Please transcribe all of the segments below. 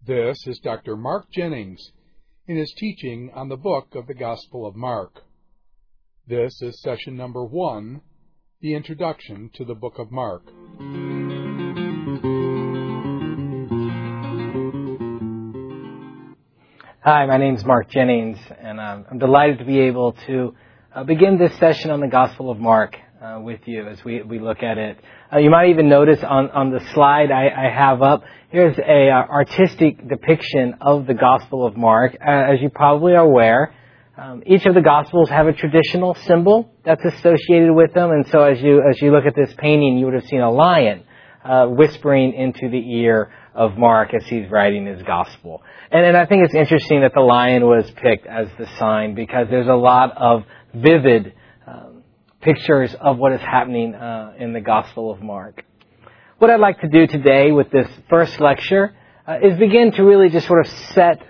This is Dr. Mark Jennings in his teaching on the book of the Gospel of Mark. This is session number 1, the introduction to the book of Mark. Hi, my name is Mark Jennings, and I'm delighted to be able to begin this session on the Gospel of Mark with you as we look at it. You might even notice on the slide I have up, here's a artistic depiction of the Gospel of Mark. As you probably are aware, each of the Gospels have a traditional symbol that's associated with them, and so as you look at this painting, you would have seen a lion whispering into the ear of Mark as he's writing his Gospel. And I think it's interesting that the lion was picked as the sign because there's a lot of vivid pictures of what is happening in the Gospel of Mark. What I'd like to do today with this first lecture is begin to really just sort of set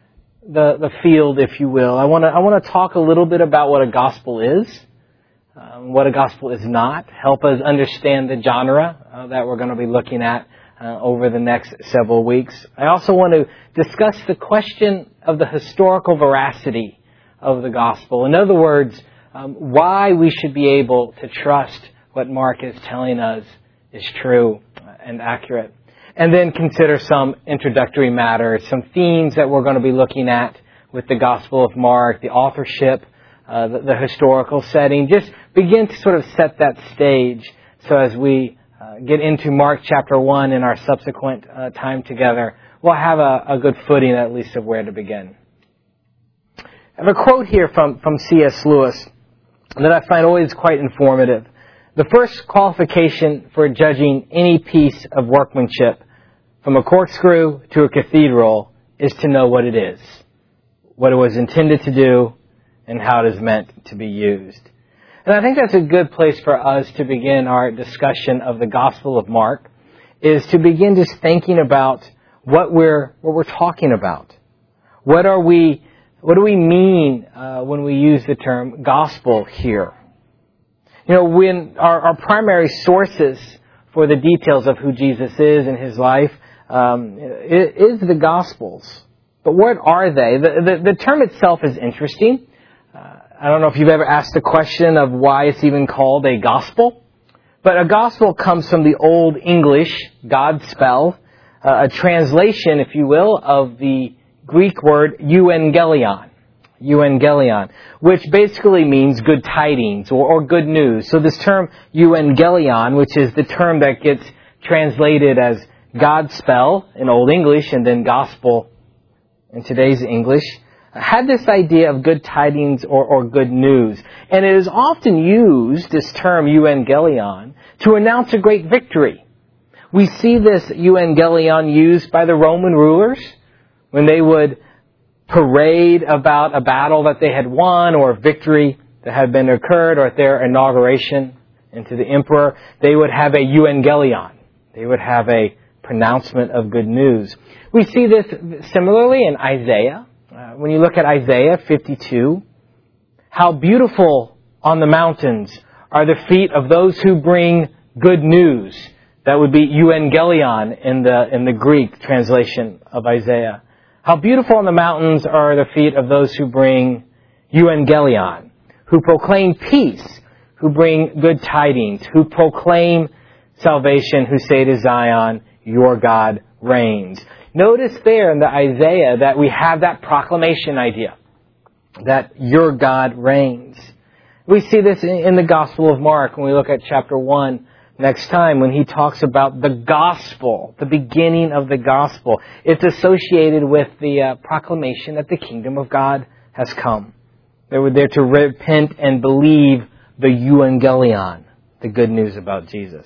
the field, if you will. I want to talk a little bit about what a gospel is, what a gospel is not, help us understand the genre that we're going to be looking at over the next several weeks. I also want to discuss the question of the historical veracity of the gospel. In other words, why we should be able to trust what Mark is telling us is true and accurate. And then consider some introductory matters, some themes that we're going to be looking at with the Gospel of Mark, the authorship, the historical setting. Just begin to sort of set that stage so as we get into Mark chapter 1 in our subsequent time together, we'll have a good footing at least of where to begin. I have a quote here from C.S. Lewis that I find always quite informative. The first qualification for judging any piece of workmanship, from a corkscrew to a cathedral, is to know what it is, what it was intended to do, and how it is meant to be used. And I think that's a good place for us to begin our discussion of the Gospel of Mark, is to begin just thinking about what we're talking about. What do we mean when we use the term gospel here? You know, when our primary sources for the details of who Jesus is and His life is the Gospels. But what are they? The term itself is interesting. I don't know if you've ever asked the question of why it's even called a gospel. But a gospel comes from the Old English Godspell, a translation, if you will, of the Greek word euangelion, which basically means good tidings or good news. So this term euangelion, which is the term that gets translated as Godspell in Old English and then gospel in today's English, had this idea of good tidings or good news. And it is often used, this term euangelion, to announce a great victory. We see this euangelion used by the Roman rulers when they would parade about a battle that they had won or a victory that had been occurred, or at their inauguration into the emperor. They would have a euangelion. They would have a pronouncement of good news. We see this similarly in Isaiah. When you look at Isaiah 52, how beautiful on the mountains are the feet of those who bring good news. That would be euangelion in the Greek translation of Isaiah. How beautiful on the mountains are the feet of those who bring euangelion, who proclaim peace, who bring good tidings, who proclaim salvation, who say to Zion, your God reigns. Notice there in the Isaiah that we have that proclamation idea, that your God reigns. We see this in the Gospel of Mark when we look at chapter 1 next time, when he talks about the gospel, the beginning of the gospel. It's associated with the proclamation that the kingdom of God has come. They were there to repent and believe the euangelion, the good news about Jesus.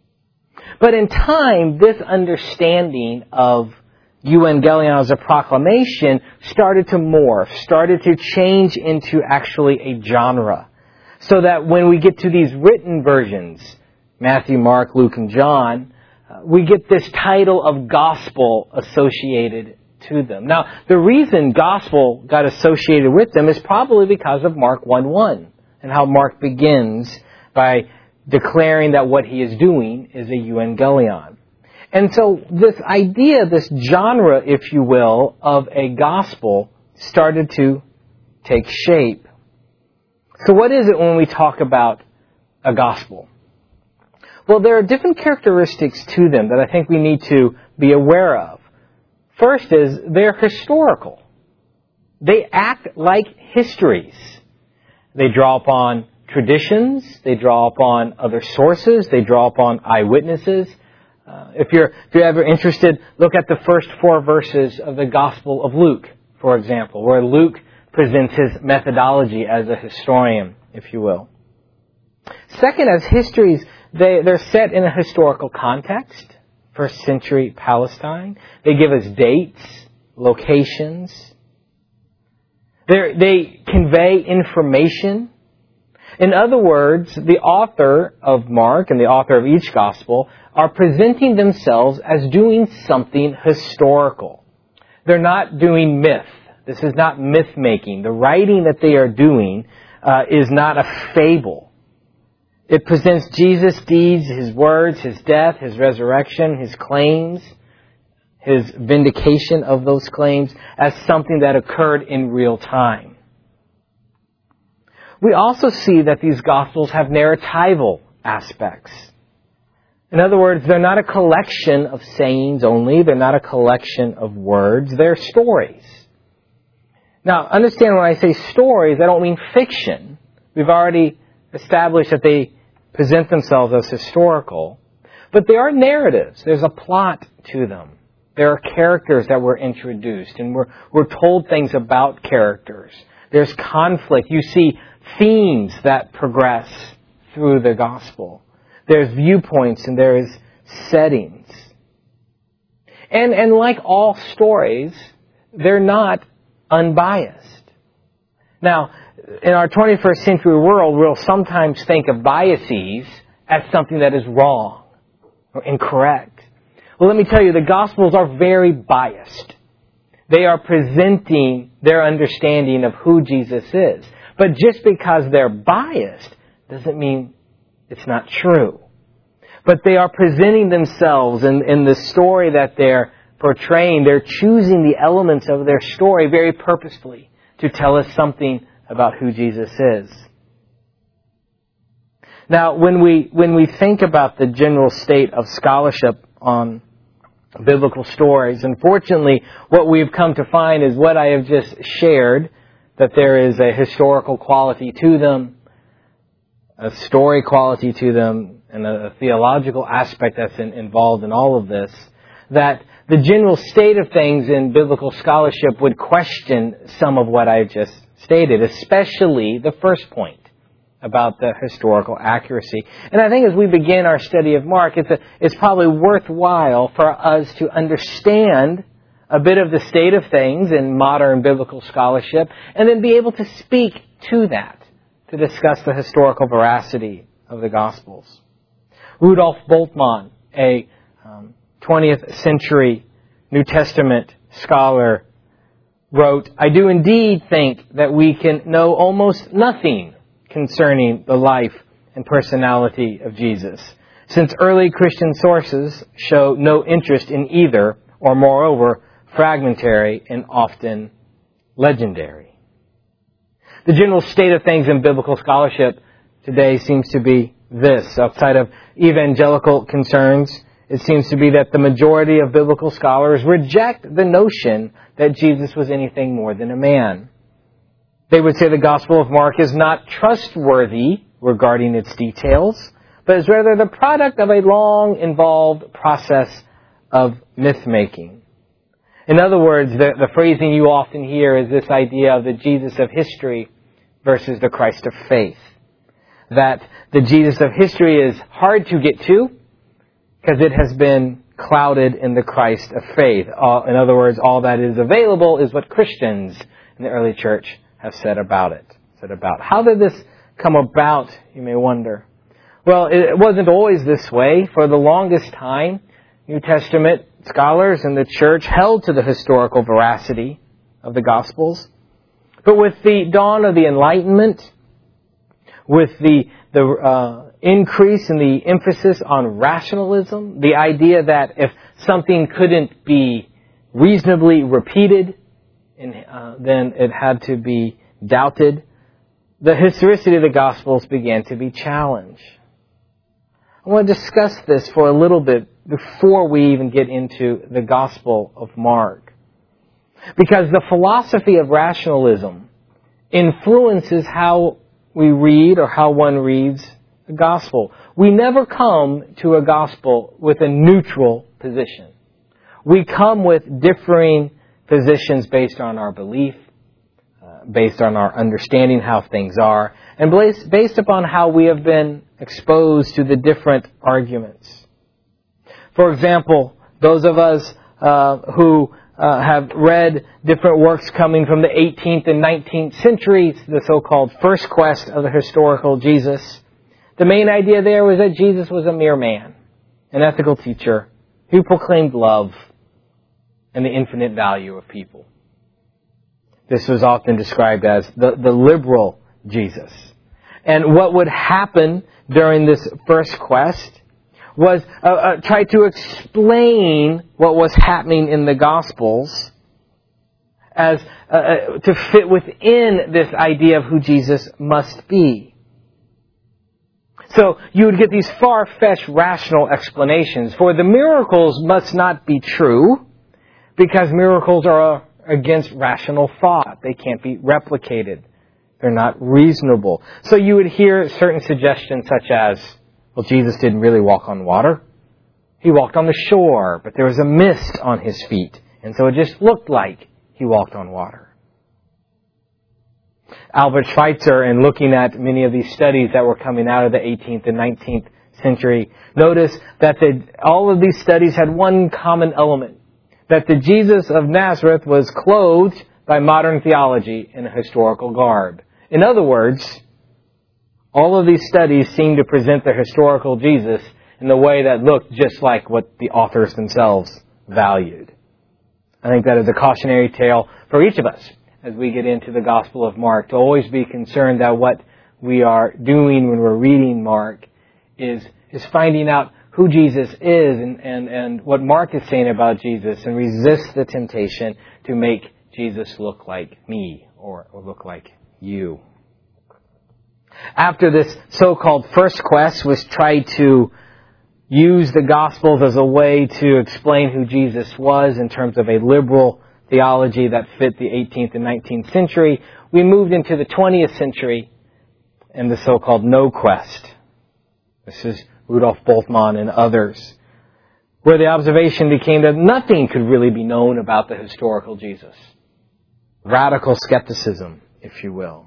But in time, this understanding of euangelion as a proclamation started to morph, started to change into actually a genre. So that when we get to these written versions, Matthew, Mark, Luke, and John, we get this title of gospel associated to them. Now, the reason gospel got associated with them is probably because of Mark 1:1 and how Mark begins by declaring that what he is doing is a euangelion. And so this idea, this genre, if you will, of a gospel started to take shape. So what is it when we talk about a gospel? Well, there are different characteristics to them that I think we need to be aware of. First is they're historical. They act like histories. They draw upon traditions. They draw upon other sources. They draw upon eyewitnesses. If you're ever interested, look at the first 4 verses of the Gospel of Luke, for example, where Luke presents his methodology as a historian, if you will. Second, as histories, they're set in a historical context. First century Palestine. They give us dates, locations. They convey information. In other words, the author of Mark and the author of each gospel are presenting themselves as doing something historical. They're not doing myth. This is not myth-making. The writing that they are doing is not a fable. It presents Jesus' deeds, His words, His death, His resurrection, His claims, His vindication of those claims as something that occurred in real time. We also see that these Gospels have narratival aspects. In other words, they're not a collection of sayings only. They're not a collection of words. They're stories. Now, understand when I say stories, I don't mean fiction. We've already established that they present themselves as historical. But they are narratives. There's a plot to them. There are characters that were introduced, and we're told things about characters. There's conflict. You see themes that progress through the gospel. There's viewpoints and there's settings. And like all stories, they're not unbiased. Now, in our 21st century world, we'll sometimes think of biases as something that is wrong or incorrect. Well, let me tell you, the Gospels are very biased. They are presenting their understanding of who Jesus is. But just because they're biased doesn't mean it's not true. But they are presenting themselves in the story that they're portraying. They're choosing the elements of their story very purposefully to tell us something about who Jesus is. Now, when we think about the general state of scholarship on biblical stories, unfortunately, what we've come to find is what I have just shared, that there is a historical quality to them, a story quality to them, and a theological aspect that's involved in all of this, that the general state of things in biblical scholarship would question some of what I've just stated, especially the first point about the historical accuracy. And I think as we begin our study of Mark, it's probably worthwhile for us to understand a bit of the state of things in modern biblical scholarship, and then be able to speak to that, to discuss the historical veracity of the Gospels. Rudolf Bultmann, a 20th century New Testament scholar, wrote, "I do indeed think that we can know almost nothing concerning the life and personality of Jesus, since early Christian sources show no interest in either, or moreover, fragmentary and often legendary." The general state of things in biblical scholarship today seems to be this. Outside of evangelical concerns, it seems to be that the majority of biblical scholars reject the notion that Jesus was anything more than a man. They would say the Gospel of Mark is not trustworthy regarding its details, but is rather the product of a long, involved process of myth-making. In other words, the phrasing you often hear is this idea of the Jesus of history versus the Christ of faith. That the Jesus of history is hard to get to because it has been clouded in the Christ of faith. In other words, all that is available is what Christians in the early church have said about it. How did this come about, you may wonder? Well, it wasn't always this way. For the longest time, New Testament scholars in the church held to the historical veracity of the Gospels. But with the dawn of the Enlightenment, with the increase in the emphasis on rationalism, the idea that if something couldn't be reasonably repeated, then it had to be doubted, the historicity of the Gospels began to be challenged. I want to discuss this for a little bit before we even get into the Gospel of Mark. Because the philosophy of rationalism influences how we read or how one reads the Gospel. We never come to a Gospel with a neutral position. We come with differing positions based on our belief, based on our understanding how things are, and based upon how we have been exposed to the different arguments. For example, those of us who have read different works coming from the 18th and 19th centuries, the so-called first quest of the historical Jesus, the main idea there was that Jesus was a mere man, an ethical teacher who proclaimed love and the infinite value of people. This was often described as the liberal Jesus. And what would happen during this first quest was try to explain what was happening in the Gospels as to fit within this idea of who Jesus must be. So you would get these far-fetched rational explanations. For the miracles must not be true, because miracles are against rational thought. They can't be replicated. They're not reasonable. So you would hear certain suggestions such as, well, Jesus didn't really walk on water. He walked on the shore, but there was a mist on his feet, and so it just looked like he walked on water. Albert Schweitzer, in looking at many of these studies that were coming out of the 18th and 19th century, noticed that all of these studies had one common element, that the Jesus of Nazareth was clothed by modern theology in a historical garb. In other words, all of these studies seem to present the historical Jesus in the way that looked just like what the authors themselves valued. I think that is a cautionary tale for each of us as we get into the Gospel of Mark, to always be concerned that what we are doing when we're reading Mark is finding out who Jesus is and what Mark is saying about Jesus, and resist the temptation to make Jesus look like me or look like you. After this so-called first quest was tried to use the Gospels as a way to explain who Jesus was in terms of a liberal theology that fit the 18th and 19th century, we moved into the 20th century and the so-called no quest. This is Rudolf Bultmann and others, where the observation became that nothing could really be known about the historical Jesus. Radical skepticism, if you will.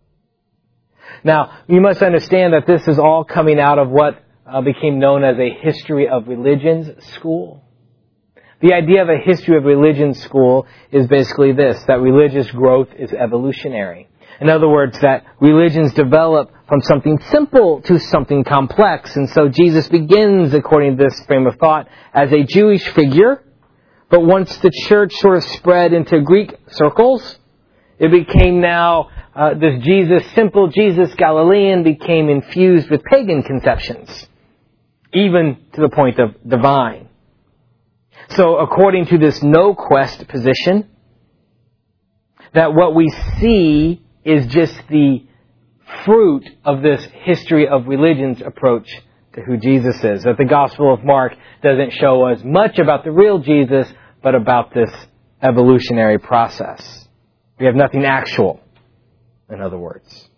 Now, you must understand that this is all coming out of what became known as a history of religions school. The idea of a history of religion school is basically this, that religious growth is evolutionary. In other words, that religions develop from something simple to something complex. And so Jesus begins, according to this frame of thought, as a Jewish figure. But once the church sort of spread into Greek circles, it became now this Jesus, simple Jesus Galilean, became infused with pagan conceptions, even to the point of divine. So according to this no-quest position, that what we see is just the fruit of this history of religions approach to who Jesus is. That the Gospel of Mark doesn't show us much about the real Jesus, but about this evolutionary process. We have nothing actual, in other words.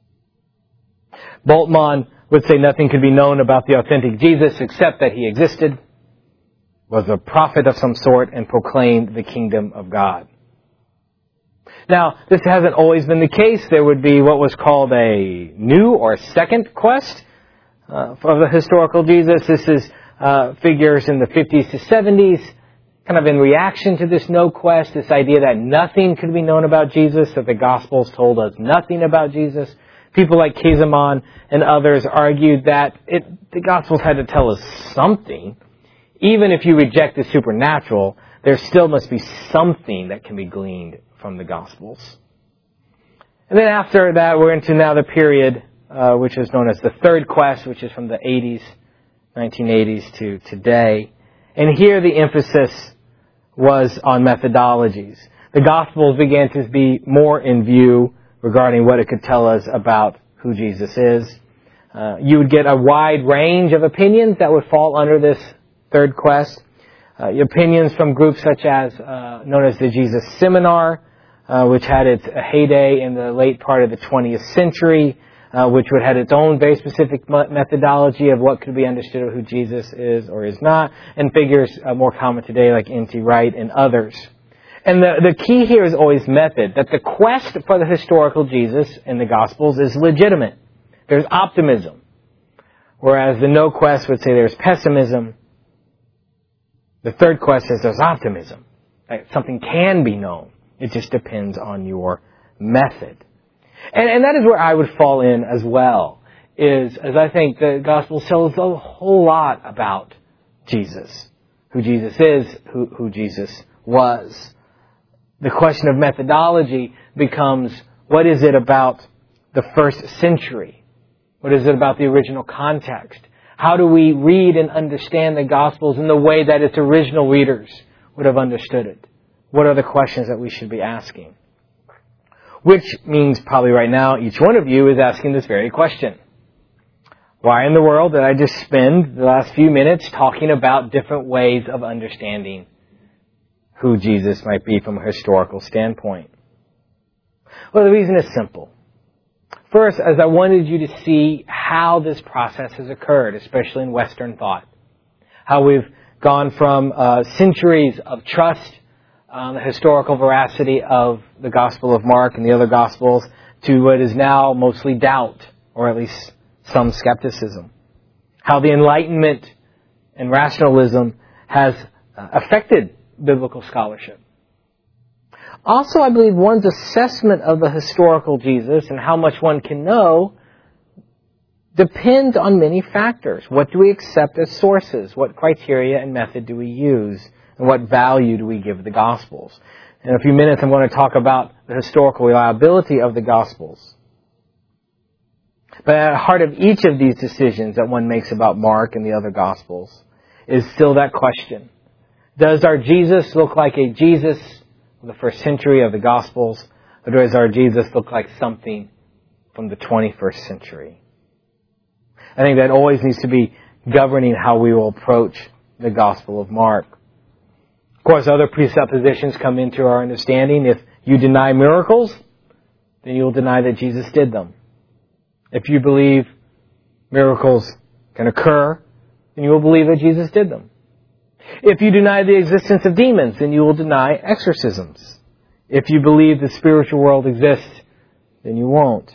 Bultmann would say nothing could be known about the authentic Jesus except that he existed, was a prophet of some sort, and proclaimed the kingdom of God. Now, this hasn't always been the case. There would be what was called a new or second quest of the historical Jesus. This is figures in the 50s to 70s, kind of in reaction to this no quest, this idea that nothing could be known about Jesus, that the Gospels told us nothing about Jesus. People like Kazemon and others argued that the Gospels had to tell us something. Even if you reject the supernatural, there still must be something that can be gleaned from the Gospels. And then after that, we're into now the period which is known as the Third Quest, which is from the 1980s to today. And here the emphasis was on methodologies. The Gospels began to be more in view regarding what it could tell us about who Jesus is. You would get a wide range of opinions that would fall under this Third Quest. Opinions from groups such as known as the Jesus Seminar, which had its heyday in the late part of the 20th century, which would have its own very specific methodology of what could be understood of who Jesus is or is not, and figures more common today like N.T. Wright and others. And the key here is always method, that the quest for the historical Jesus in the Gospels is legitimate. There's optimism. Whereas the no quest would say there's pessimism. The Third Quest says there's optimism. That something can be known. It just depends on your method. And that is where I would fall in as well, as I think the Gospel tells a whole lot about Jesus. Who Jesus is, who Jesus was. The question of methodology becomes, what is it about the first century? What is it about the original context? How do we read and understand the Gospels in the way that its original readers would have understood it? What are the questions that we should be asking? Which means probably right now each one of you is asking this very question. Why in the world did I just spend the last few minutes talking about different ways of understanding who Jesus might be from a historical standpoint? Well, the reason is simple. First, as I wanted you to see how this process has occurred, especially in Western thought. How we've gone from centuries of trust on the historical veracity of the Gospel of Mark and the other Gospels to what is now mostly doubt, or at least some skepticism. How the Enlightenment and rationalism has affected biblical scholarship. Also, I believe one's assessment of the historical Jesus and how much one can know depends on many factors. What do we accept as sources? What criteria and method do we use? And what value do we give the Gospels? In a few minutes, I'm going to talk about the historical reliability of the Gospels. But at the heart of each of these decisions that one makes about Mark and the other Gospels is still that question. Does our Jesus look like a Jesus of the first century of the Gospels, or does our Jesus look like something from the 21st century? I think that always needs to be governing how we will approach the Gospel of Mark. Of course, other presuppositions come into our understanding. If you deny miracles, then you will deny that Jesus did them. If you believe miracles can occur, then you will believe that Jesus did them. If you deny the existence of demons, then you will deny exorcisms. If you believe the spiritual world exists, then you won't.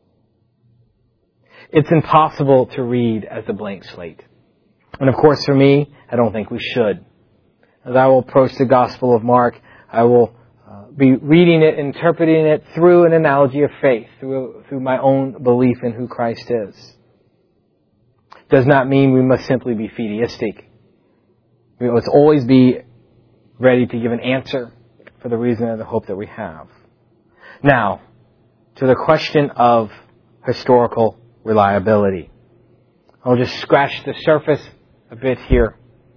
It's impossible to read as a blank slate. And of course, for me, I don't think we should. As I will approach the Gospel of Mark, I will be reading it, interpreting it through an analogy of faith, through my own belief in who Christ is. Does not mean we must simply be fideistic. We must always be ready to give an answer for the reason and the hope that we have. Now, to the question of historical reliability. I'll just scratch the surface a bit here.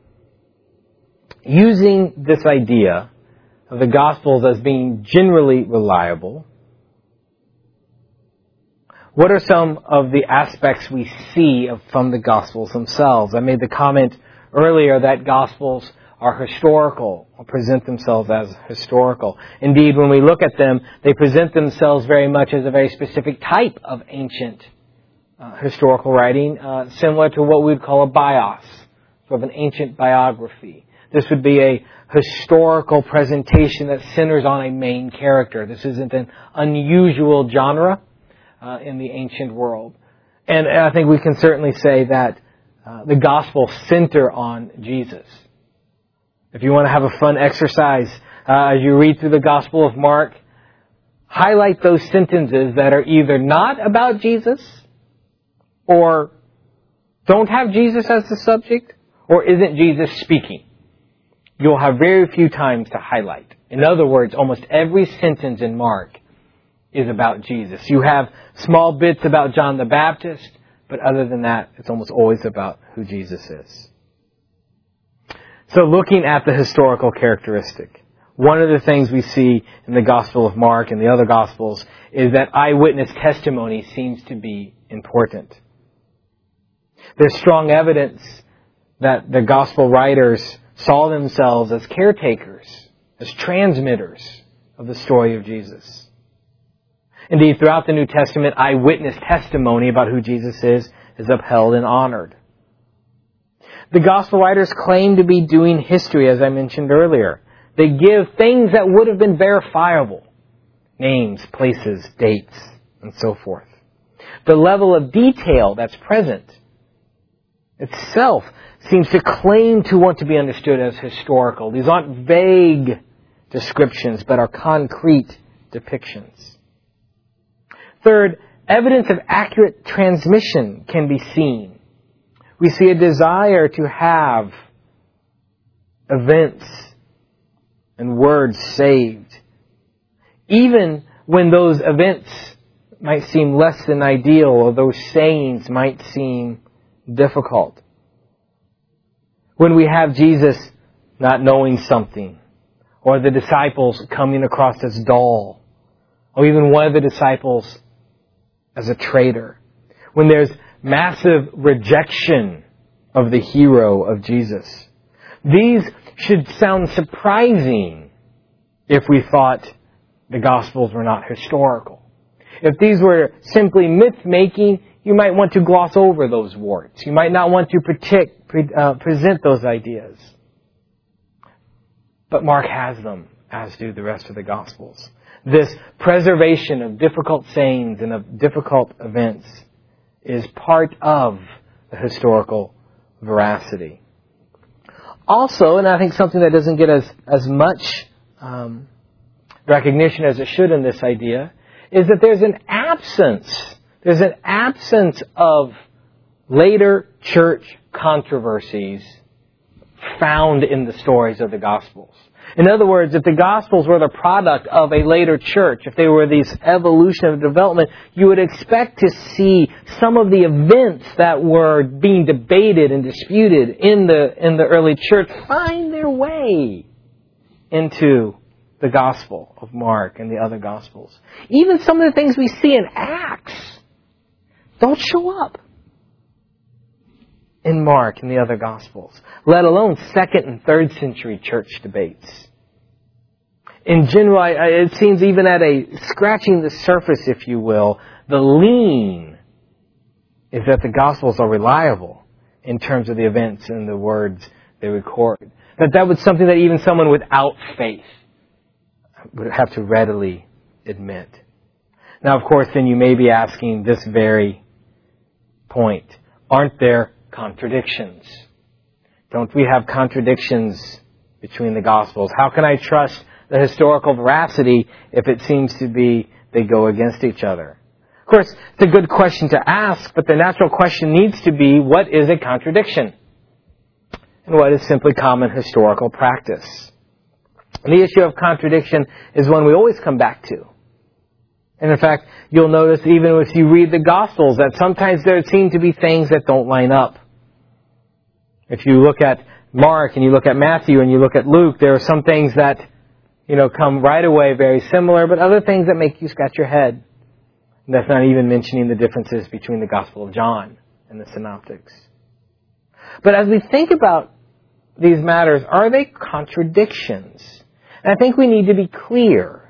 Using this idea of the Gospels as being generally reliable, what are some of the aspects we see from the Gospels themselves? I made the comment earlier that Gospels are historical, or present themselves as historical. Indeed, when we look at them, they present themselves very much as a very specific type of ancient historical writing, similar to what we would call a bios, sort of an ancient biography. This would be a historical presentation that centers on a main character. This isn't an unusual genre in the ancient world. And I think we can certainly say that the Gospels center on Jesus. If you want to have a fun exercise as you read through the Gospel of Mark, highlight those sentences that are either not about Jesus, or don't have Jesus as the subject, or isn't Jesus speaking. You'll have very few times to highlight. In other words, almost every sentence in Mark is about Jesus. You have small bits about John the Baptist, but other than that, it's almost always about who Jesus is. So looking at the historical characteristic, one of the things we see in the Gospel of Mark and the other Gospels is that eyewitness testimony seems to be important. There's strong evidence that the Gospel writers saw themselves as caretakers, as transmitters of the story of Jesus. Indeed, throughout the New Testament, eyewitness testimony about who Jesus is upheld and honored. The Gospel writers claim to be doing history, as I mentioned earlier. They give things that would have been verifiable. Names, places, dates, and so forth. The level of detail that's present itself seems to claim to want to be understood as historical. These aren't vague descriptions, but are concrete depictions. Third, evidence of accurate transmission can be seen. We see a desire to have events and words saved, even when those events might seem less than ideal or those sayings might seem difficult. When we have Jesus not knowing something, or the disciples coming across as dull, or even one of the disciples as a traitor. When there's massive rejection of the hero of Jesus. These should sound surprising if we thought the Gospels were not historical. If these were simply myth-making, you might want to gloss over those warts. You might not want to present those ideas. But Mark has them, as do the rest of the Gospels. This preservation of difficult sayings and of difficult events is part of the historical veracity. Also, and I think something that doesn't get as much recognition as it should in this idea, is that there's an absence of later church controversies found in the stories of the Gospels. In other words, if the Gospels were the product of a later church, if they were these evolution of development, you would expect to see some of the events that were being debated and disputed in the early church find their way into the Gospel of Mark and the other Gospels. Even some of the things we see in Acts don't show up in Mark and the other Gospels, let alone 2nd and 3rd century church debates. In general, it seems even at scratching the surface, if you will, the lean is that the Gospels are reliable in terms of the events and the words they record. That was something that even someone without faith would have to readily admit. Now, of course, then you may be asking this very point. Aren't there contradictions? Don't we have contradictions between the Gospels? How can I trust the historical veracity if it seems to be they go against each other? Of course, it's a good question to ask, but the natural question needs to be, what is a contradiction? And what is simply common historical practice? And the issue of contradiction is one we always come back to. And in fact, you'll notice even if you read the Gospels that sometimes there seem to be things that don't line up. If you look at Mark and you look at Matthew and you look at Luke, there are some things that, come right away very similar, but other things that make you scratch your head. And that's not even mentioning the differences between the Gospel of John and the Synoptics. But as we think about these matters, are they contradictions? And I think we need to be clear.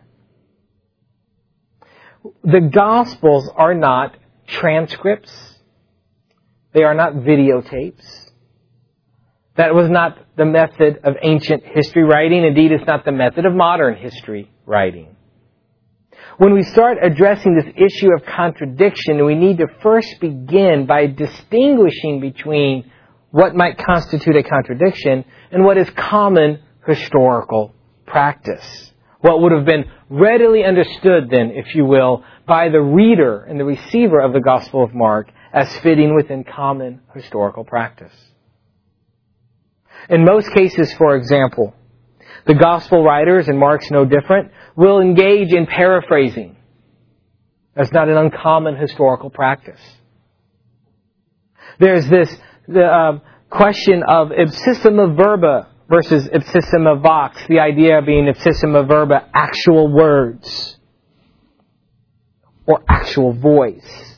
The Gospels are not transcripts. They are not videotapes. That was not the method of ancient history writing. Indeed, it's not the method of modern history writing. When we start addressing this issue of contradiction, we need to first begin by distinguishing between what might constitute a contradiction and what is common historical practice. What would have been readily understood then, if you will, by the reader and the receiver of the Gospel of Mark as fitting within common historical practice. In most cases, for example, the Gospel writers, and Mark's no different, will engage in paraphrasing. That's not an uncommon historical practice. There's the question of ipsissima verba versus ipsissima vox, the idea being ipsissima verba, actual words, or actual voice.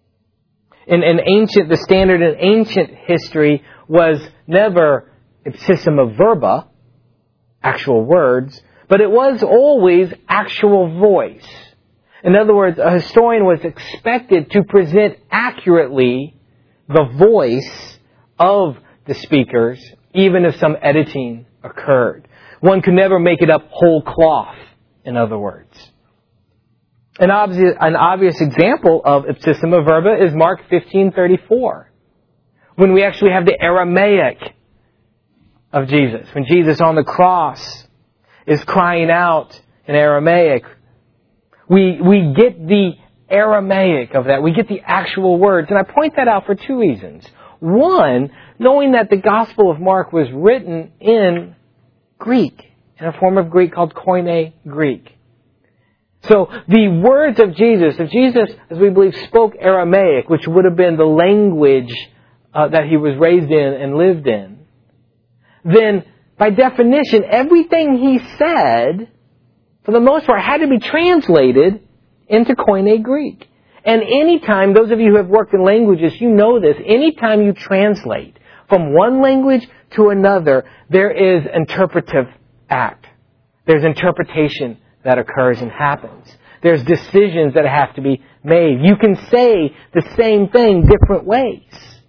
The standard in ancient history was never ipsissima verba, actual words, but it was always actual voice. In other words, a historian was expected to present accurately the voice of the speakers, even if some editing occurred. One could never make it up whole cloth, in other words. An obvious example of ipsissima verba is Mark 15:34, when we actually have the Aramaic of Jesus. When Jesus on the cross is crying out in Aramaic, we get the Aramaic of that. We get the actual words. And I point that out for two reasons. One, knowing that the Gospel of Mark was written in Greek, in a form of Greek called Koine Greek. So the words of Jesus, if Jesus, as we believe, spoke Aramaic, which would have been the language that he was raised in and lived in, then by definition, everything he said, for the most part, had to be translated into Koine Greek. And anytime, those of you who have worked in languages, you know this, anytime you translate from one language to another, there is interpretive act. There's interpretation that occurs and happens. There's decisions that have to be made. You can say the same thing different ways.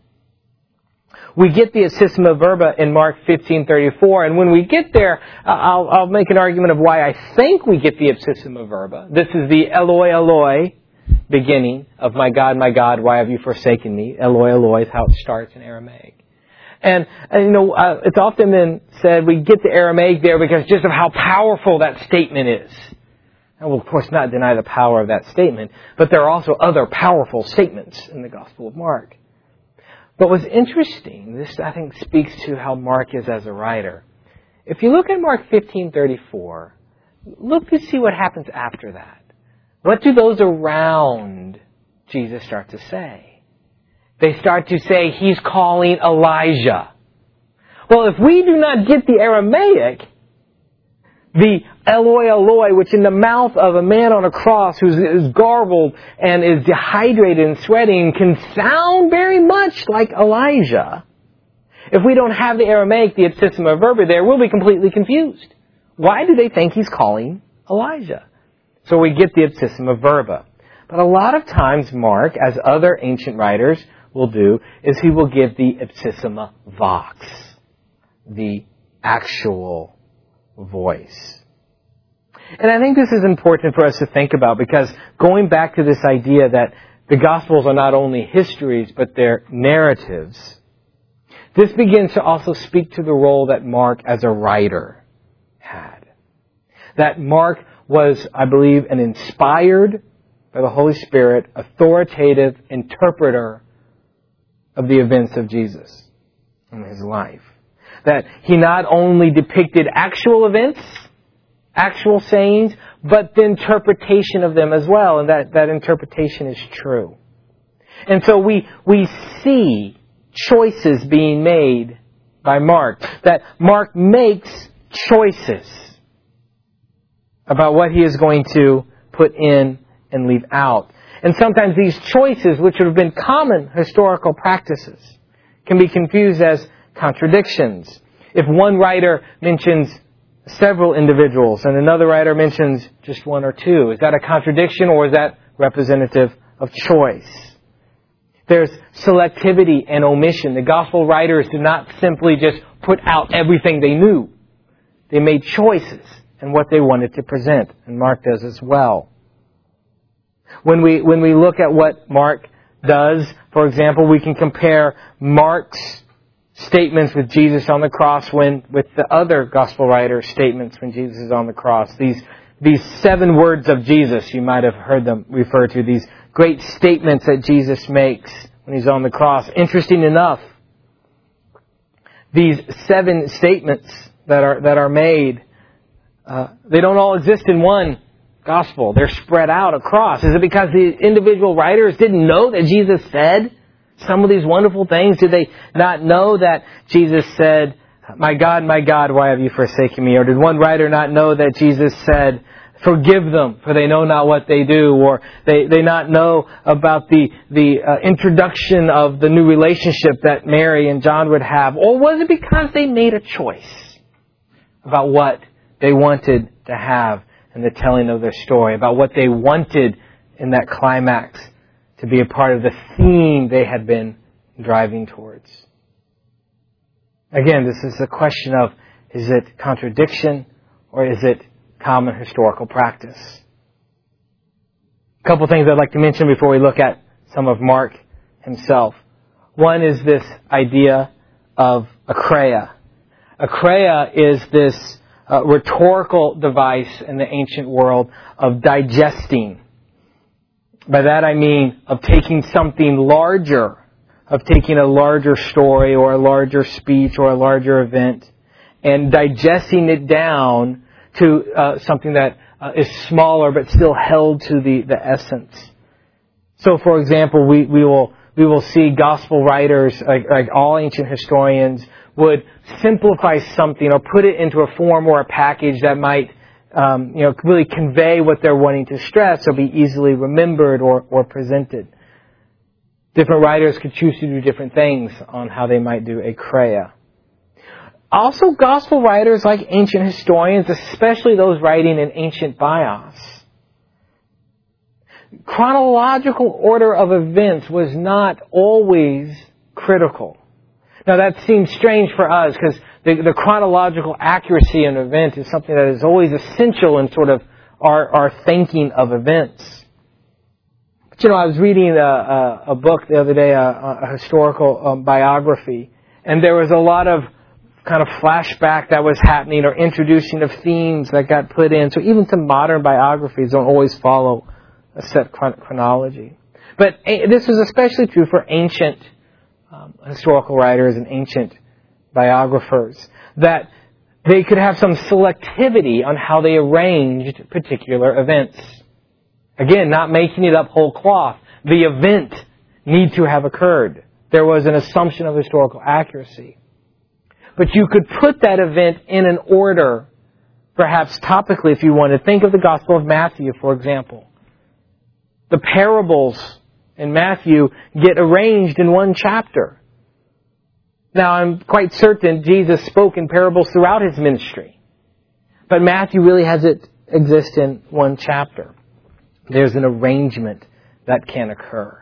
We get the ipsissima verba in Mark 15:34, and when we get there, I'll make an argument of why I think we get the ipsissima verba. This is the Eloi, Eloi beginning of my God, why have you forsaken me? Eloi, Eloi is how it starts in Aramaic. And it's often been said we get the Aramaic there because just of how powerful that statement is. I will, of course, not deny the power of that statement, but there are also other powerful statements in the Gospel of Mark. But what's interesting, this I think speaks to how Mark is as a writer. If you look at Mark 15:34, look to see what happens after that. What do those around Jesus start to say? They start to say, he's calling Elijah. Well, if we do not get the Aramaic, the Eloi, Eloi, which in the mouth of a man on a cross who is garbled and is dehydrated and sweating can sound very much like Elijah. If we don't have the Aramaic, the ipsissima verba there, we'll be completely confused. Why do they think he's calling Elijah? So we get the ipsissima verba. But a lot of times Mark, as other ancient writers will do, is he will give the ipsissima vox, the actual voice. And I think this is important for us to think about, because going back to this idea that the Gospels are not only histories, but they're narratives, this begins to also speak to the role that Mark as a writer had. That Mark was, I believe, an inspired by the Holy Spirit, authoritative interpreter of the events of Jesus in his life. That he not only depicted actual events, actual sayings, but the interpretation of them as well, and that interpretation is true. And so we see choices being made by Mark, that Mark makes choices about what he is going to put in and leave out. And sometimes these choices, which would have been common historical practices, can be confused as contradictions. If one writer mentions several individuals and another writer mentions just one or two, is that a contradiction or is that representative of choice? There's selectivity and omission. The gospel writers did not simply just put out everything they knew. They made choices in what they wanted to present, and Mark does as well. When we look at what Mark does, for example, we can compare Mark's statements with Jesus on the cross with the other gospel writer statements when Jesus is on the cross. These 7 words of Jesus, you might have heard them referred to, these great statements that Jesus makes when he's on the cross. Interesting enough, these 7 statements that are made, they don't all exist in one gospel? They're spread out across. Is it because the individual writers didn't know that Jesus said some of these wonderful things? Did they not know that Jesus said, my God, why have you forsaken me? Or did one writer not know that Jesus said, forgive them, for they know not what they do? Or they not know about the introduction of the new relationship that Mary and John would have? Or was it because they made a choice about what they wanted to have in the telling of their story, about what they wanted in that climax to be a part of the theme they had been driving towards? Again, this is a question of, is it contradiction or is it common historical practice? A couple things I'd like to mention before we look at some of Mark himself. One is this idea of akreia. Akreia is this rhetorical device in the ancient world of digesting. By that I mean of taking something larger, of taking a larger story or a larger speech or a larger event and digesting it down to something that is smaller but still held to the essence. So, for example, we will see gospel writers, like all ancient historians, would simplify something or put it into a form or a package that might really convey what they're wanting to stress or be easily remembered or presented. Different writers could choose to do different things on how they might do akreia. Also, gospel writers, like ancient historians, especially those writing in ancient bios, chronological order of events was not always critical. Now, that seems strange for us because the chronological accuracy in an event is something that is always essential in sort of our thinking of events. But, I was reading a book the other day, a historical biography, and there was a lot of kind of flashback that was happening or introducing of themes that got put in. So even some modern biographies don't always follow a set chronology. But this was especially true for ancient historical writers and ancient biographers, that they could have some selectivity on how they arranged particular events. Again, not making it up whole cloth. The event need to have occurred. There was an assumption of historical accuracy. But you could put that event in an order, perhaps topically if you want to. Think of the Gospel of Matthew, for example. The parables in Matthew get arranged in one chapter. Now, I'm quite certain Jesus spoke in parables throughout His ministry. But Matthew really has it exist in one chapter. There's an arrangement that can occur.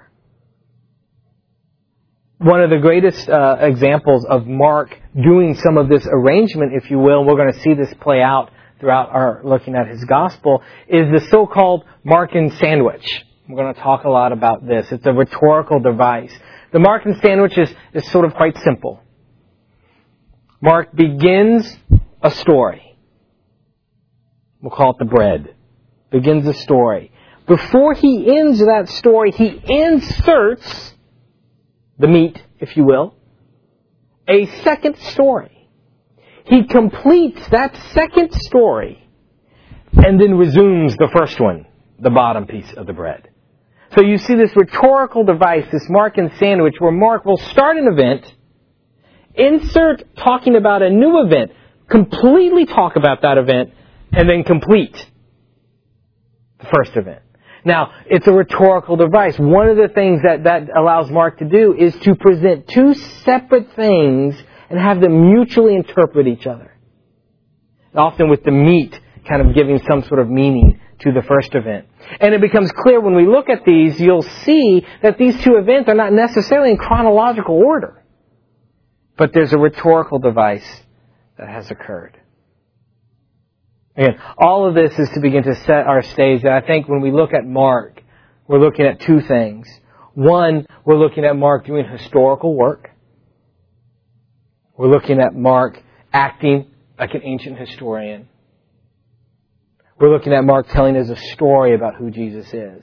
One of the greatest examples of Mark doing some of this arrangement, if you will, we're going to see this play out throughout our looking at his gospel, is the so-called Markan sandwich. We're going to talk a lot about this. It's a rhetorical device. The Markan sandwich is sort of quite simple. Mark begins a story. We'll call it the bread. Begins a story. Before he ends that story, he inserts the meat, if you will, a second story. He completes that second story and then resumes the first one, the bottom piece of the bread. So you see this rhetorical device, this Markan sandwich, where Mark will start an event, insert talking about a new event, completely talk about that event, and then complete the first event. Now, it's a rhetorical device. One of the things that allows Mark to do is to present two separate things and have them mutually interpret each other. Often with the meat kind of giving some sort of meaning to the first event. And it becomes clear when we look at these, you'll see that these two events are not necessarily in chronological order. But there's a rhetorical device that has occurred. Again, all of this is to begin to set our stage that I think when we look at Mark, we're looking at two things. One, we're looking at Mark doing historical work. We're looking at Mark acting like an ancient historian. We're looking at Mark telling us a story about who Jesus is.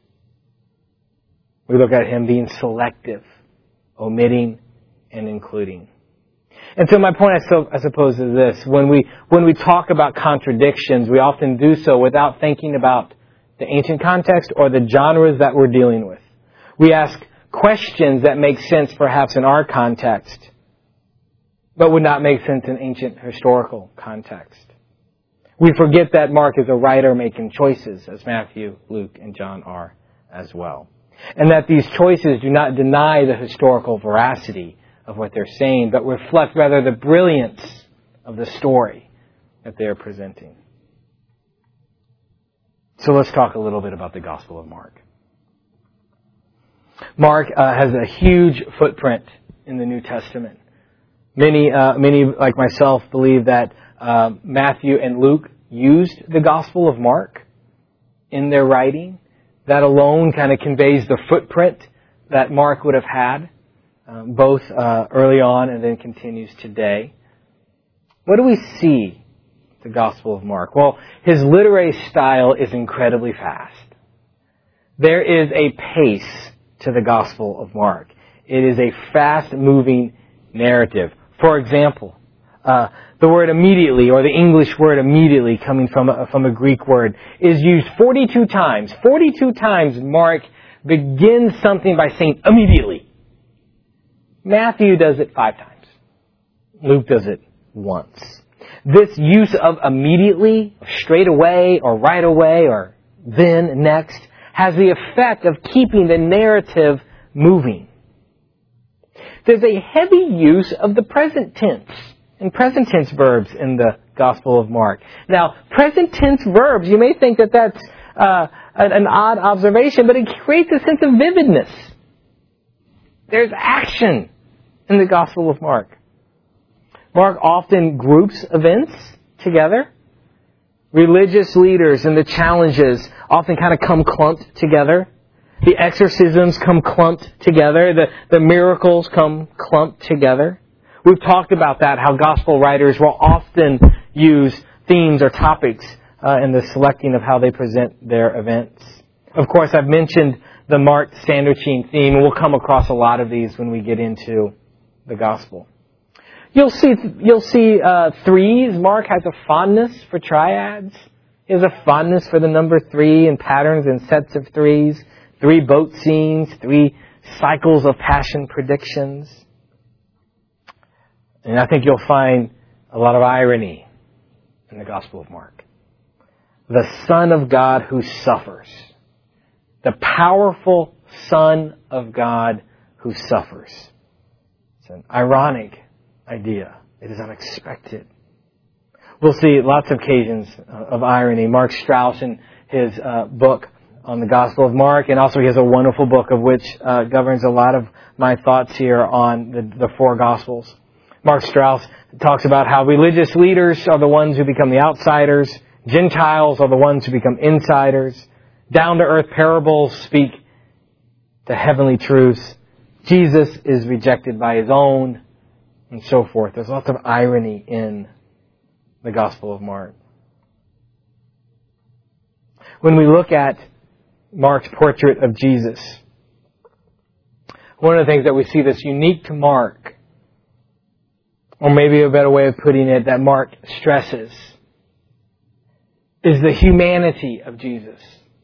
We look at him being selective, omitting and including. And so my point, I suppose, is this. When we talk about contradictions, we often do so without thinking about the ancient context or the genres that we're dealing with. We ask questions that make sense perhaps in our context, but would not make sense in ancient historical context. We forget that Mark is a writer making choices, as Matthew, Luke, and John are as well. And that these choices do not deny the historical veracity of what they're saying, but reflect rather the brilliance of the story that they are presenting. So let's talk a little bit about the Gospel of Mark. Mark has a huge footprint in the New Testament. Many like myself believe that Matthew and Luke used the Gospel of Mark in their writing. That alone kind of conveys the footprint that Mark would have had, both early on and then continues today. What do we see in the Gospel of Mark? Well, his literary style is incredibly fast. There is a pace to the Gospel of Mark. It is a fast-moving narrative. For example, the word immediately, or the English word immediately, coming from a Greek word, is used 42 times. 42 times Mark begins something by saying immediately. Matthew does it 5 times. Luke does it once. This use of immediately, straight away, or right away, or then, next, has the effect of keeping the narrative moving. There's a heavy use of the present tense and present tense verbs in the Gospel of Mark. Now, present tense verbs, you may think that that's an odd observation, but it creates a sense of vividness. There's action in the Gospel of Mark. Mark often groups events together. Religious leaders and the challenges often kind of come clumped together. The exorcisms come clumped together. The miracles come clumped together. We've talked about that, how gospel writers will often use themes or topics in the selecting of how they present their events. Of course, I've mentioned the Mark Standardine theme, and we'll come across a lot of these when we get into the gospel. You'll see threes. Mark has a fondness for triads. He has a fondness for the number 3 and patterns and sets of 3s. 3 boat scenes, 3 cycles of passion predictions. And I think you'll find a lot of irony in the Gospel of Mark. The Son of God who suffers. The powerful Son of God who suffers. It's an ironic idea. It is unexpected. We'll see lots of occasions of irony. Mark Strauss in his book on the Gospel of Mark, and also he has a wonderful book of which governs a lot of my thoughts here on the 4 Gospels. Mark Strauss talks about how religious leaders are the ones who become the outsiders, Gentiles are the ones who become insiders, down-to-earth parables speak the heavenly truths, Jesus is rejected by his own, and so forth. There's lots of irony in the Gospel of Mark. When we look at Mark's portrait of Jesus, one of the things that we see that's unique to Mark, or maybe a better way of putting it, that Mark stresses, is the humanity of Jesus.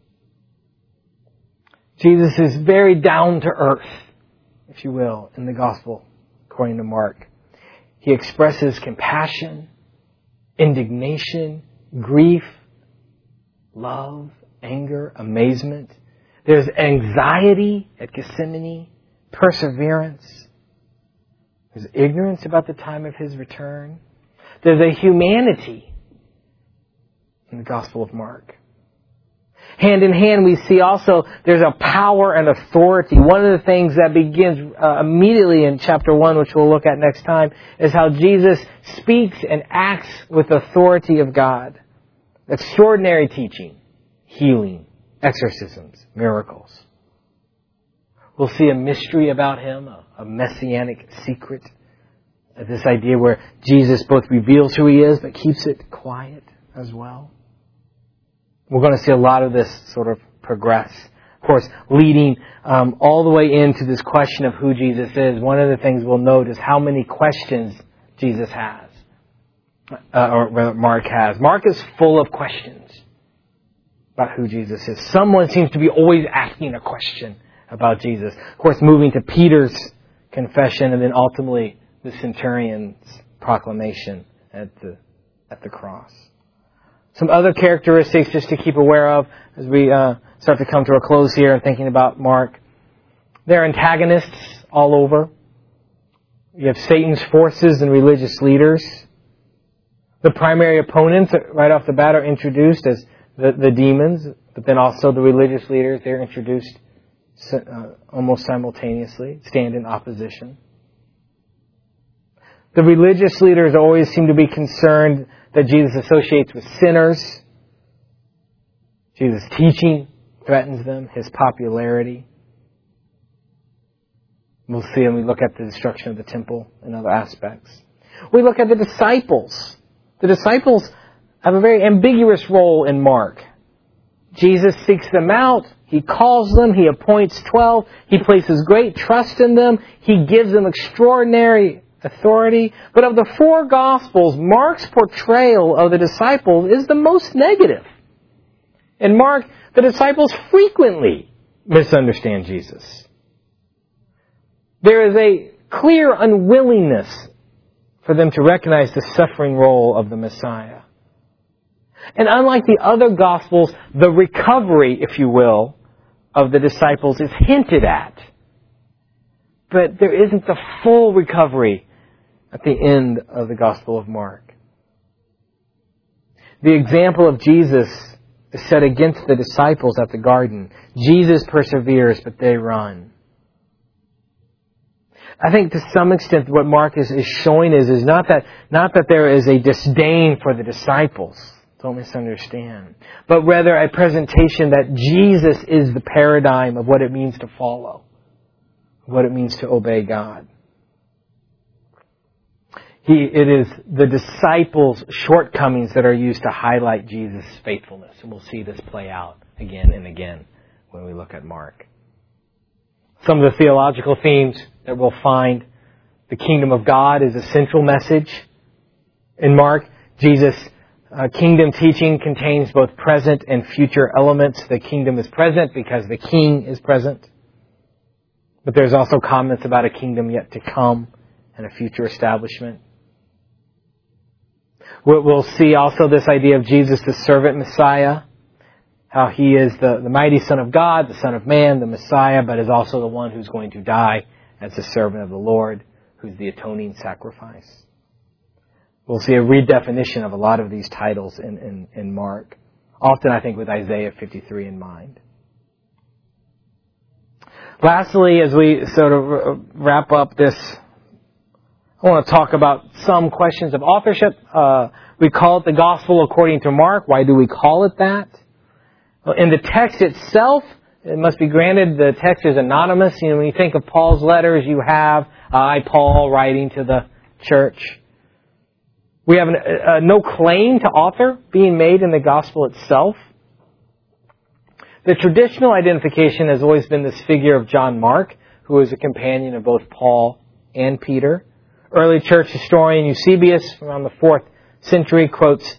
Jesus is very down to earth, if you will, in the Gospel according to Mark. He expresses compassion, indignation, grief, love, anger, amazement. There's anxiety at Gethsemane, perseverance. There's ignorance about the time of his return. There's a humanity in the Gospel of Mark. Hand in hand, we see also there's a power and authority. One of the things that begins immediately in chapter 1, which we'll look at next time, is how Jesus speaks and acts with authority of God. Extraordinary teaching, healing, exorcisms, miracles. We'll see a mystery about him, a messianic secret. This idea where Jesus both reveals who he is, but keeps it quiet as well. We're going to see a lot of this sort of progress. Of course, leading all the way into this question of who Jesus is. One of the things we'll note is how many questions Jesus has, or Mark has. Mark is full of questions. about who Jesus is. Someone seems to be always asking a question about Jesus. Of course, moving to Peter's confession and then ultimately the centurion's proclamation at the cross. Some other characteristics just to keep aware of as we start to come to a close here and thinking about Mark. There are antagonists all over. You have Satan's forces and religious leaders. The primary opponents right off the bat are introduced as the demons, but then also the religious leaders, they're introduced almost simultaneously, stand in opposition. The religious leaders always seem to be concerned that Jesus associates with sinners. Jesus' teaching threatens them, His popularity. We'll see when we look at the destruction of the temple and other aspects. We look at the disciples. The disciples have a very ambiguous role in Mark. Jesus seeks them out. He calls them. He appoints 12. He places great trust in them. He gives them extraordinary authority. But of the four Gospels, Mark's portrayal of the disciples is the most negative. In Mark, the disciples frequently misunderstand Jesus. There is a clear unwillingness for them to recognize the suffering role of the Messiah. And unlike the other Gospels, the recovery, if you will, of the disciples is hinted at. But there isn't the full recovery at the end of the Gospel of Mark. The example of Jesus is set against the disciples at the garden. Jesus perseveres, but they run. I think to some extent what Mark is showing is not that there is a disdain for the disciples. Don't misunderstand. But rather a presentation that Jesus is the paradigm of what it means to follow. What it means to obey God. It is the disciples' shortcomings that are used to highlight Jesus' faithfulness. And we'll see this play out again and again when we look at Mark. Some of the theological themes that we'll find. The kingdom of God is a central message in Mark. Jesus' kingdom teaching contains both present and future elements. The kingdom is present because the king is present. But there's also comments about a kingdom yet to come and a future establishment. We'll see also this idea of Jesus, the servant Messiah. How He is the mighty Son of God, the Son of Man, the Messiah, but is also the one who's going to die as the servant of the Lord, who's the atoning sacrifice. We'll see a redefinition of a lot of these titles in Mark. Often, I think, with Isaiah 53 in mind. Lastly, as we sort of wrap up this, I want to talk about some questions of authorship. We call it the Gospel according to Mark. Why do we call it that? In the text itself, it must be granted the text is anonymous. When you think of Paul's letters, you have I, Paul, writing to the church. We have no claim to author being made in the gospel itself. The traditional identification has always been this figure of John Mark, who is a companion of both Paul and Peter. Early church historian Eusebius, around the 4th century, quotes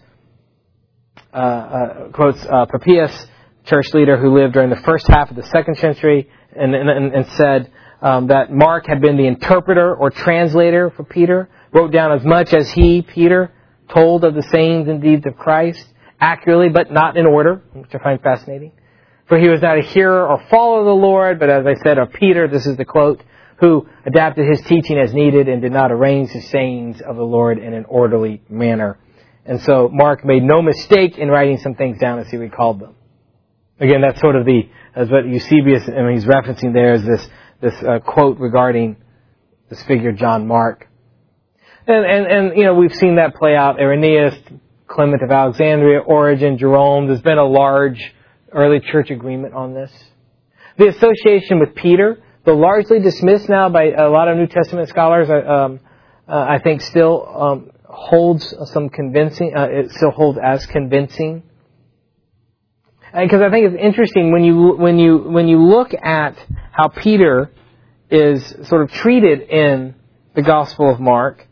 Papias, church leader who lived during the first half of the 2nd century, and said that Mark had been the interpreter or translator for Peter, wrote down as much as he, Peter, told of the sayings and deeds of Christ, accurately but not in order, which I find fascinating. For he was not a hearer or follower of the Lord, but as I said of Peter, this is the quote, who adapted his teaching as needed and did not arrange the sayings of the Lord in an orderly manner. And so Mark made no mistake in writing some things down as he recalled them. Again, that's sort of as what Eusebius, he's referencing there is this quote regarding this figure John Mark. And we've seen that play out. Irenaeus, Clement of Alexandria, Origen, Jerome. There's been a large early church agreement on this. The association with Peter, though largely dismissed now by a lot of New Testament scholars, I think still holds some convincing. It still holds as convincing. Because I think it's interesting when you look at how Peter is sort of treated in the Gospel of Mark.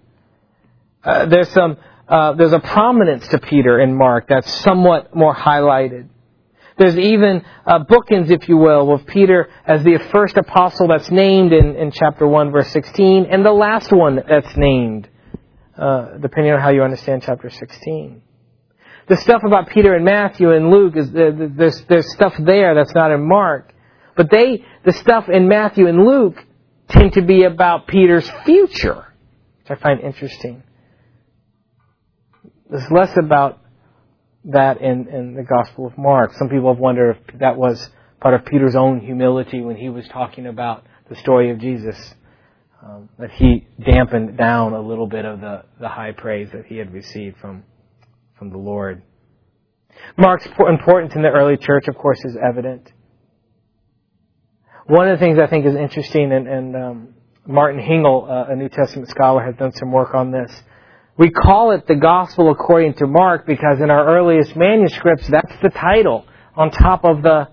There's a prominence to Peter in Mark that's somewhat more highlighted. There's even bookends, if you will, of Peter as the first apostle that's named in chapter 1, verse 16, and the last one that's named, depending on how you understand chapter 16. The stuff about Peter and Matthew and Luke, there's stuff there that's not in Mark. But the stuff in Matthew and Luke tend to be about Peter's future, which I find interesting. There's less about that in the Gospel of Mark. Some people have wondered if that was part of Peter's own humility when he was talking about the story of Jesus, that he dampened down a little bit of the high praise that he had received from the Lord. Mark's importance in the early church, of course, is evident. One of the things I think is interesting, and Martin Hingel, a New Testament scholar, has done some work on this. We call it the Gospel according to Mark because in our earliest manuscripts, that's the title on top of the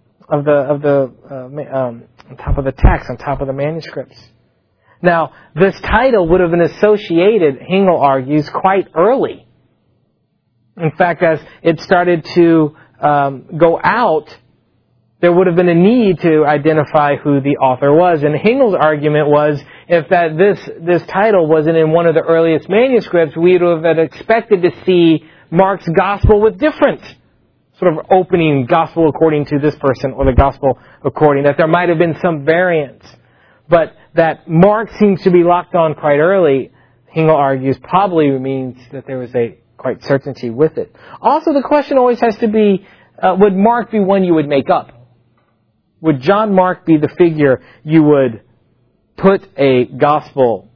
text, on top of the manuscripts. Now, this title would have been associated, Hingel argues, quite early. In fact, as it started to go out, there would have been a need to identify who the author was. And Hingel's argument was, if this title wasn't in one of the earliest manuscripts, we would have expected to see Mark's gospel with different sort of opening, gospel according to this person, or the gospel according, that there might have been some variance. But that Mark seems to be locked on quite early, Hingel argues, probably means that there was a quite certainty with it. Also, the question always has to be, would Mark be one you would make up? Would John Mark be the figure you would put a gospel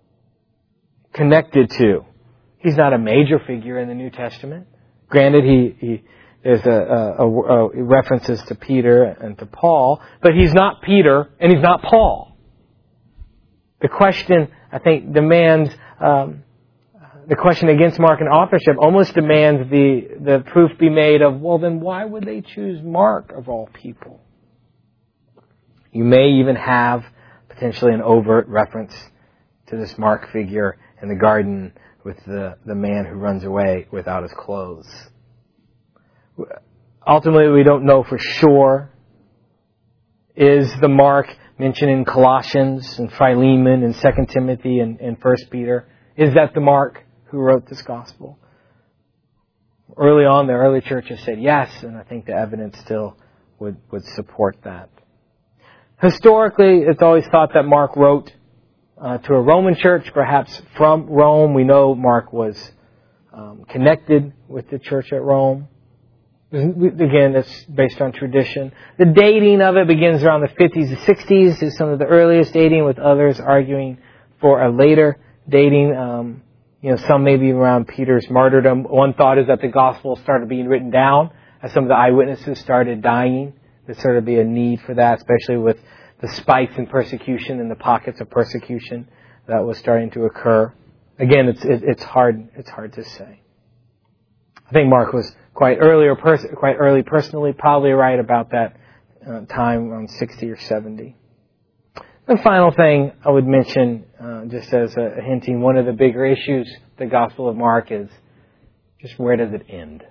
connected to? He's not a major figure in the New Testament. Granted, there's references to Peter and to Paul, but he's not Peter and he's not Paul. The question, I think, demands, the question against Mark and authorship almost demands the proof be made of, well, then why would they choose Mark of all people? You may even have potentially an overt reference to this Mark figure in the garden with the man who runs away without his clothes. Ultimately, we don't know for sure. Is the Mark mentioned in Colossians and Philemon and 2 Timothy and 1 Peter, is that the Mark who wrote this gospel? Early on, the early church has said yes, and I think the evidence still would support that. Historically, it's always thought that Mark wrote to a Roman church, perhaps from Rome. We know Mark was connected with the church at Rome. Again, that's based on tradition. The dating of it begins around the 50s and 60s, is some of the earliest dating, with others arguing for a later dating. Some maybe around Peter's martyrdom. One thought is that the gospel started being written down as some of the eyewitnesses started dying. There'd sort of be a need for that, especially with the spikes in persecution and the pockets of persecution that was starting to occur. Again, it's hard to say. I think Mark was quite early personally, probably right about that time, around 60 or 70. The final thing I would mention, just as a hinting, one of the bigger issues the Gospel of Mark is just where does it end?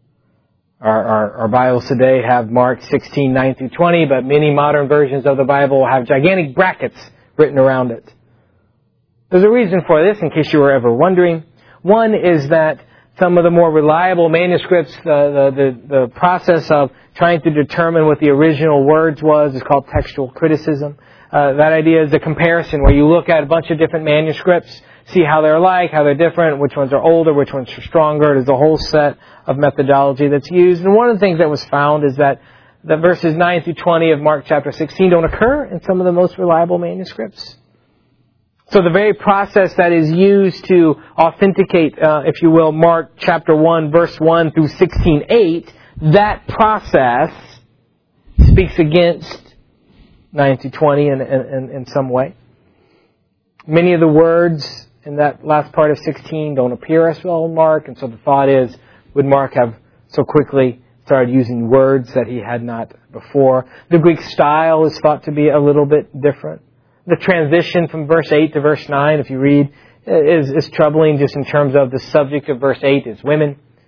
Our Bibles today have Mark 16, 9 through 20, but many modern versions of the Bible have gigantic brackets written around it. There's a reason for this, in case you were ever wondering. One is that some of the more reliable manuscripts, the process of trying to determine what the original words was is called textual criticism. That idea is a comparison where you look at a bunch of different manuscripts, see how they're alike, how they're different, which ones are older, which ones are stronger. There's a whole set of methodology that's used. And one of the things that was found is that the verses 9 through 20 of Mark chapter 16 don't occur in some of the most reliable manuscripts. So the very process that is used to authenticate, if you will, Mark chapter 1, verse 1 through 16:8, that process speaks against 9 through 20 in some way. Many of the words in that last part of 16 don't appear as well in Mark, and so the thought is, would Mark have so quickly started using words that he had not before? The Greek style is thought to be a little bit different. The transition from verse 8 to verse 9, if you read, is troubling just in terms of the subject of verse 8 is women.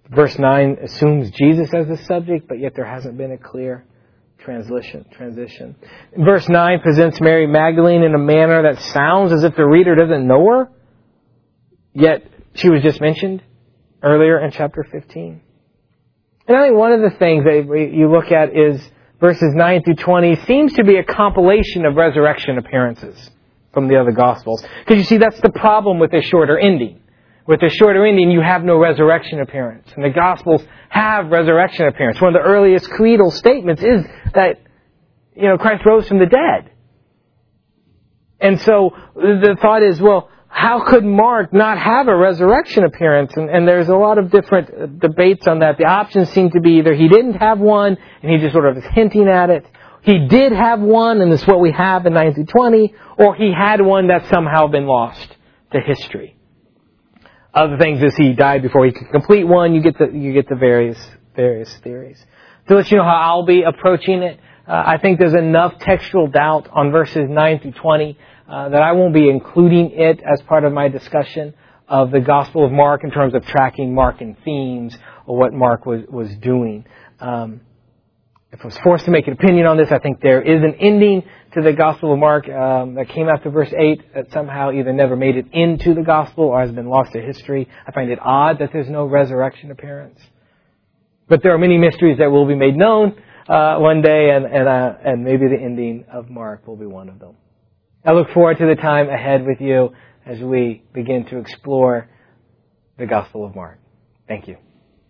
Verse 9 assumes Jesus as the subject, but yet there hasn't been a clear transition. Verse 9 presents Mary Magdalene in a manner that sounds as if the reader doesn't know her, yet she was just mentioned earlier in chapter 15. And I think one of the things that you look at is verses 9 through 20 seems to be a compilation of resurrection appearances from the other Gospels. Because you see, that's the problem with a shorter ending. With a shorter ending, you have no resurrection appearance. And the Gospels have resurrection appearance. One of the earliest creedal statements is that, Christ rose from the dead. And so the thought is, well, how could Mark not have a resurrection appearance? And there's a lot of different debates on that. The options seem to be either he didn't have one, and he just sort of is hinting at it. He did have one, and it's what we have in 9 through 20. Or he had one that's somehow been lost to history. Other things is he died before he could complete one. You get the various theories. To let you know how I'll be approaching it, I think there's enough textual doubt on verses 9 through 20 that I won't be including it as part of my discussion of the Gospel of Mark in terms of tracking Markan themes or what Mark was doing. If I was forced to make an opinion on this, I think there is an ending to the Gospel of Mark that came after verse 8 that somehow either never made it into the Gospel or has been lost to history. I find it odd that there's no resurrection appearance. But there are many mysteries that will be made known one day, and maybe the ending of Mark will be one of them. I look forward to the time ahead with you as we begin to explore the Gospel of Mark. Thank you.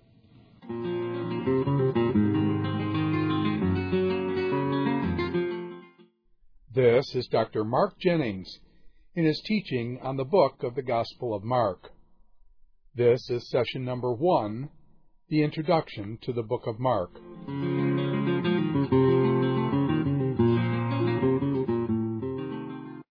This is Dr. Mark Jennings in his teaching on the book of the Gospel of Mark. This is session number 1, the introduction to the book of Mark.